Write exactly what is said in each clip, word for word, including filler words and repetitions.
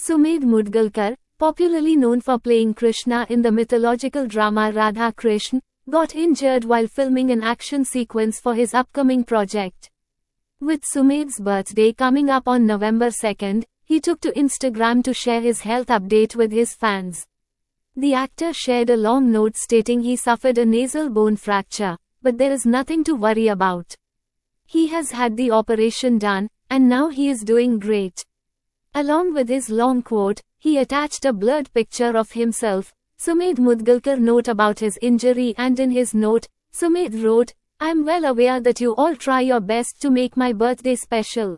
Sumedh Mudgalkar, popularly known for playing Krishna in the mythological drama Radha Krishna, got injured while filming an action sequence for his upcoming project. With Sumedh's birthday coming up on November second, he took to Instagram to share his health update with his fans. The actor shared a long note stating he suffered a nasal bone fracture, but there is nothing to worry about. He has had the operation done, and now he is doing great. Along with his long quote, he attached a blurred picture of himself. Sumedh Mudgalkar note about his injury, and in his note, Sumedh wrote, "I am well aware that you all try your best to make my birthday special.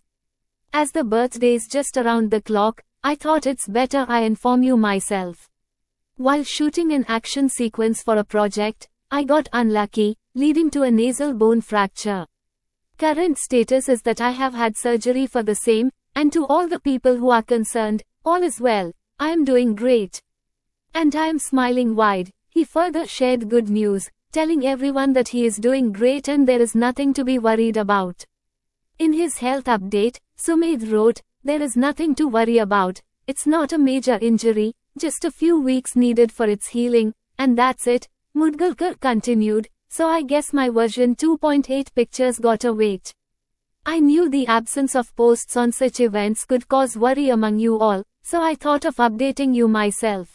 As the birthday is just around the clock, I thought it's better I inform you myself. While shooting an action sequence for a project, I got unlucky, leading to a nasal bone fracture. Current status is that I have had surgery for the same, and to all the people who are concerned, all is well, I am doing great. And I am smiling wide." He further shared good news, telling everyone that he is doing great and there is nothing to be worried about. In his health update, Sumedh wrote, "There is nothing to worry about, it's not a major injury, just a few weeks needed for its healing, and that's it." Mudgalkar continued, "So I guess my version two point eight pictures got a wait. I knew the absence of posts on such events could cause worry among you all, so I thought of updating you myself.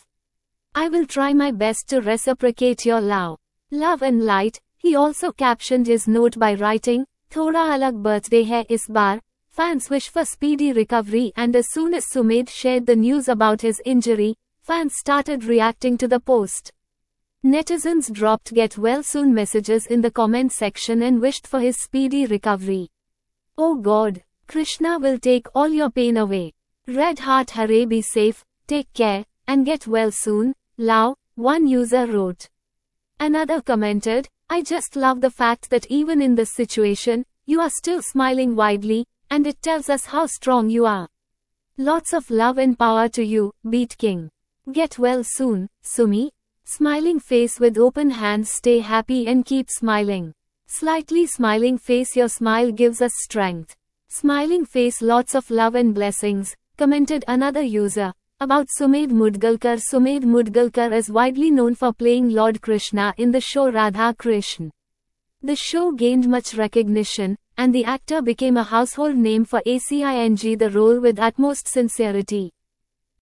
I will try my best to reciprocate your love. Love and light." He also captioned his note by writing, "Thoda alag birthday hai is baar. Fans wish for speedy recovery." And as soon as Sumedh shared the news about his injury, fans started reacting to the post. Netizens dropped "get well soon" messages in the comment section and wished for his speedy recovery. "Oh God, Krishna will take all your pain away. Red heart hare, be safe, take care, and get well soon, love," one user wrote. Another commented, "I just love the fact that even in this situation, you are still smiling widely, and it tells us how strong you are. Lots of love and power to you, Beat King. Get well soon, Sumi. Smiling face with open hands, stay happy and keep smiling. Slightly smiling face, your smile gives us strength. Smiling face, lots of love and blessings," commented another user. About Sumedh Mudgalkar. Sumedh Mudgalkar is widely known for playing Lord Krishna in the show Radha Krishna. The show gained much recognition, and the actor became a household name for acting the role with utmost sincerity.